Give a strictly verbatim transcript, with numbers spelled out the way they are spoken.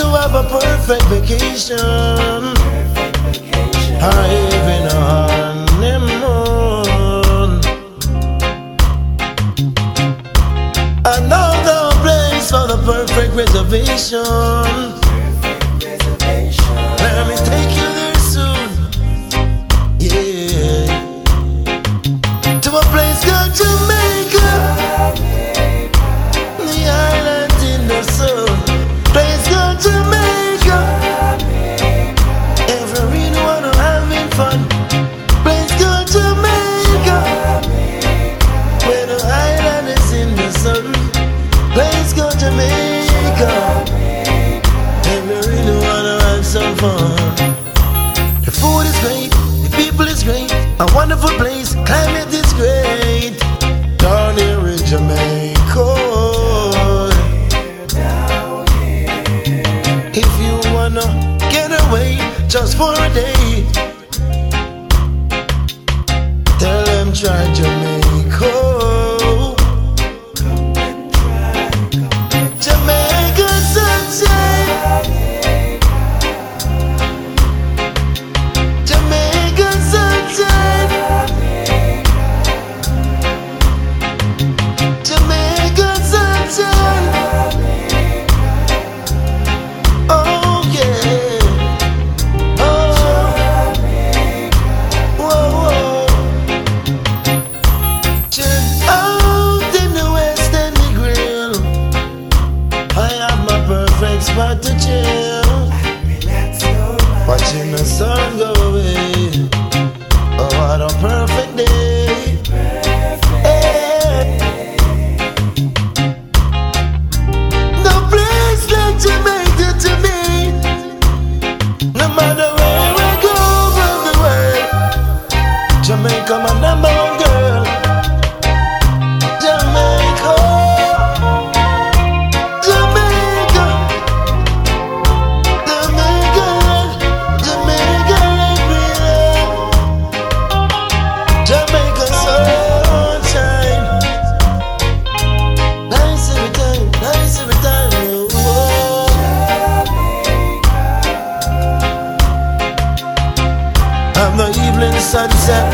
have a perfect vacation, or even a honeymoon. Another place for the perfect reservation. Let me take you there soon, yeah, to a place called Jamaica, the island in the sun. Place called Jamaica, if you really wanna having fun. Place called Jamaica, where the island is in the sun. Place called Jamaica, if you really wanna have some fun. The food is great, the people is great, a wonderful place, climate is great. Down here in Jamaica, if you wanna get away just for a day, tell them try Jamaica. Jamaica sunshine, Jamaica sunshine, Jamaica sunshine. Oh yeah, oh, whoa, whoa. Just out in the West End Grill, I have my perfect spot to chill, watching the sun go away. Oh, what a perfect day. Hey. No place like Jamaica to me. No matter where I go from the world, Jamaica my number one girl. Jamaica, Jamaica, Jamaica, Jamaica, Jamaica sunshine. Nice every time, nice every time. Oh, oh. And the evening sunset